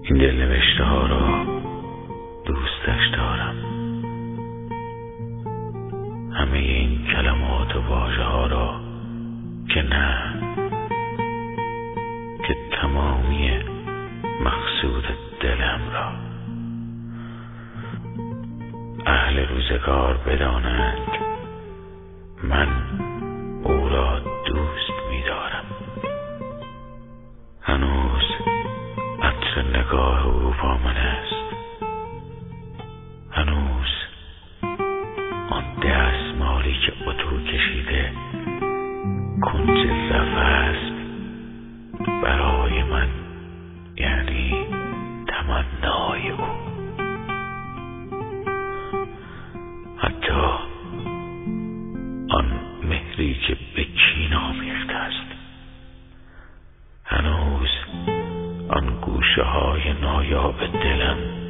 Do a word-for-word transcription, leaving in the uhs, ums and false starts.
این دل نوشته ها را دوستش دارم. همه این کلمات و واژه ها را که نه، که تمامی مقصود دلم را اهل روزگار بدانند من او را دوست می‌دارم. هنوز عطر نگاه او با من است، هنوز آن دستمالی که اتو کشیده کنج لب است برای من، یعنی تمنای او. حتی آن مهری که به کین آمیخته است، هنوز آن گوشه های نایاب دلم